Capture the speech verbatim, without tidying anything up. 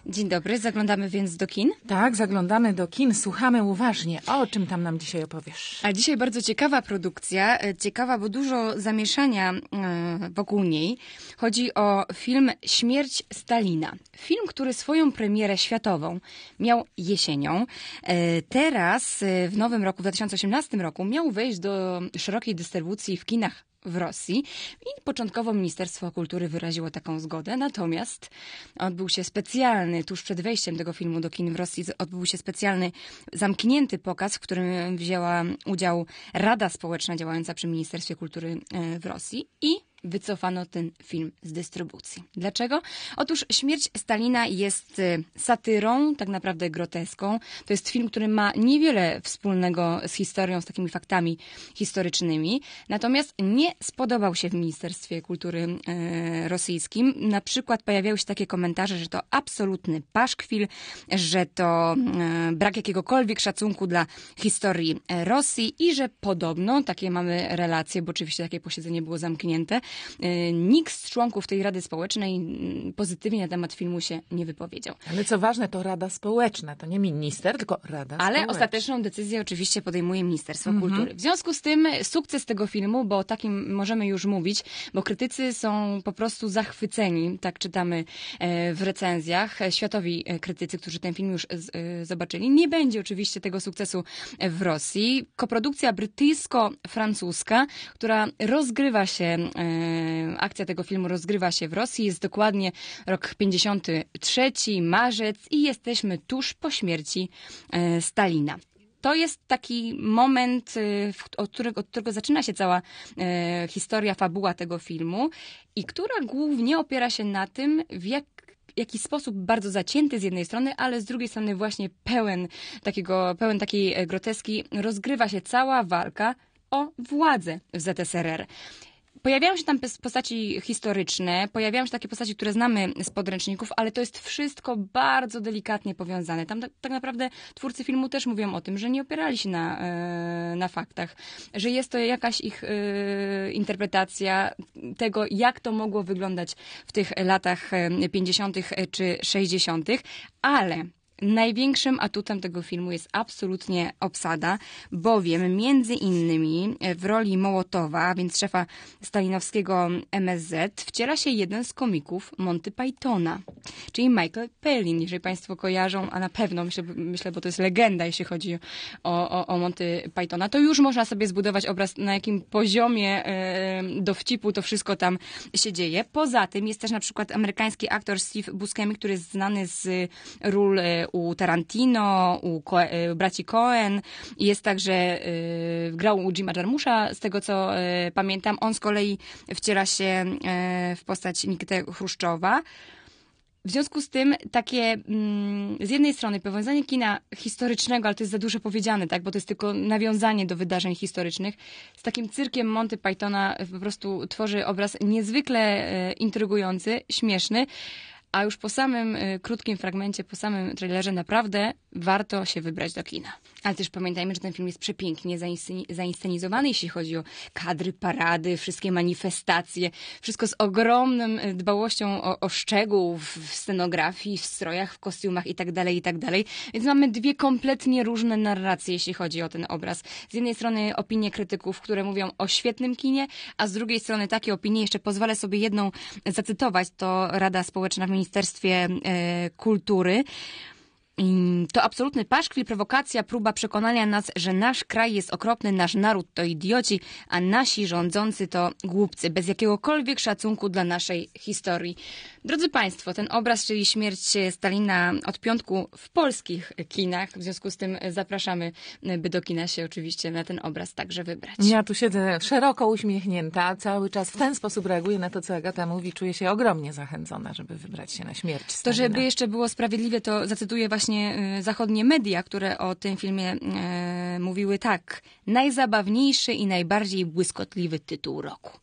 Dzień dobry, zaglądamy więc do kin. Tak, zaglądamy do kin, słuchamy uważnie. O czym tam nam dzisiaj opowiesz? A dzisiaj bardzo ciekawa produkcja, ciekawa, bo dużo zamieszania wokół niej. Chodzi o film Śmierć Stalina. Film, który swoją premierę światową miał jesienią. Teraz w nowym roku, w dwa tysiące osiemnastym roku, miał wejść do szerokiej dystrybucji w kinach w Rosji i początkowo Ministerstwo Kultury wyraziło taką zgodę, natomiast odbył się specjalny, tuż przed wejściem tego filmu do kin w Rosji, odbył się specjalny, zamknięty pokaz, w którym wzięła udział Rada Społeczna działająca przy Ministerstwie Kultury w Rosji i wycofano ten film z dystrybucji. Dlaczego? Otóż Śmierć Stalina jest satyrą, tak naprawdę groteską. To jest film, który ma niewiele wspólnego z historią, z takimi faktami historycznymi. Natomiast nie spodobał się w Ministerstwie Kultury e, rosyjskim. Na przykład pojawiały się takie komentarze, że to absolutny paszkwil, że to e, brak jakiegokolwiek szacunku dla historii Rosji i że podobno, takie mamy relacje, bo oczywiście takie posiedzenie było zamknięte, nikt z członków tej Rady Społecznej pozytywnie na temat filmu się nie wypowiedział. Ale co ważne, to Rada Społeczna, to nie minister, tylko Rada Ale Społeczna. ostateczną decyzję oczywiście podejmuje Ministerstwo Mhm. Kultury. W związku z tym sukces tego filmu, bo o takim możemy już mówić, bo krytycy są po prostu zachwyceni, tak czytamy w recenzjach, światowi krytycy, którzy ten film już zobaczyli. Nie będzie oczywiście tego sukcesu w Rosji. Koprodukcja brytyjsko-francuska, która rozgrywa się akcja tego filmu rozgrywa się w Rosji. Jest dokładnie rok pięćdziesiąty trzeci, marzec i jesteśmy tuż po śmierci Stalina. To jest taki moment, od którego, od którego zaczyna się cała e, historia, fabuła tego filmu i która głównie opiera się na tym, w jak w jaki sposób bardzo zacięty z jednej strony, ale z drugiej strony właśnie pełen takiego, pełen takiej groteski rozgrywa się cała walka o władzę w Z S R R. Pojawiają się tam postaci historyczne, pojawiają się takie postaci, które znamy z podręczników, ale to jest wszystko bardzo delikatnie powiązane. Tam tak, tak naprawdę twórcy filmu też mówią o tym, że nie opierali się na, na faktach, że jest to jakaś ich interpretacja tego, jak to mogło wyglądać w tych latach pięćdziesiątych czy sześćdziesiątych, ale największym atutem tego filmu jest absolutnie obsada, bowiem między innymi w roli Mołotowa, więc szefa stalinowskiego M S Z, wciela się jeden z komików Monty Pythona, czyli Michael Palin, jeżeli państwo kojarzą, a na pewno, myślę, myślę bo to jest legenda, jeśli chodzi o, o, o Monty Pythona, to już można sobie zbudować obraz, na jakim poziomie e, dowcipu to wszystko tam się dzieje. Poza tym jest też na przykład amerykański aktor Steve Buscemi, który jest znany z ról e, u Tarantino, u Ko- braci Coen. Jest także, y, grał u Jima Jarmusza, z tego co y, pamiętam. On z kolei wciela się y, w postać Nikity Chruszczowa. W związku z tym takie mm, z jednej strony powiązanie kina historycznego, ale to jest za dużo powiedziane, tak, bo to jest tylko nawiązanie do wydarzeń historycznych, z takim cyrkiem Monty Pythona po prostu tworzy obraz niezwykle y, intrygujący, śmieszny. A już po samym y, krótkim fragmencie, po samym trailerze naprawdę warto się wybrać do kina. Ale też pamiętajmy, że ten film jest przepięknie zainsceni- zainscenizowany, jeśli chodzi o kadry, parady, wszystkie manifestacje. Wszystko z ogromną dbałością o, o szczegół w, w scenografii, w strojach, w kostiumach itd., itd. Więc mamy dwie kompletnie różne narracje, jeśli chodzi o ten obraz. Z jednej strony opinie krytyków, które mówią o świetnym kinie, a z drugiej strony takie opinie, jeszcze pozwolę sobie jedną zacytować, to Rada Społeczna w Ministerstwie e, Kultury. To absolutny paszkwil, prowokacja, próba przekonania nas, że nasz kraj jest okropny, nasz naród to idioci, a nasi rządzący to głupcy, bez jakiegokolwiek szacunku dla naszej historii. Drodzy Państwo, ten obraz, czyli Śmierć Stalina od piątku w polskich kinach, w związku z tym zapraszamy, by do kina się oczywiście na ten obraz także wybrać. Ja tu siedzę szeroko uśmiechnięta, cały czas w ten sposób reaguję na to, co Agata mówi, czuję się ogromnie zachęcona, żeby wybrać się na Śmierć Stalina. To, żeby jeszcze było sprawiedliwie, to zacytuję właśnie zachodnie media, które o tym filmie e, mówiły tak. Najzabawniejszy i najbardziej błyskotliwy tytuł roku.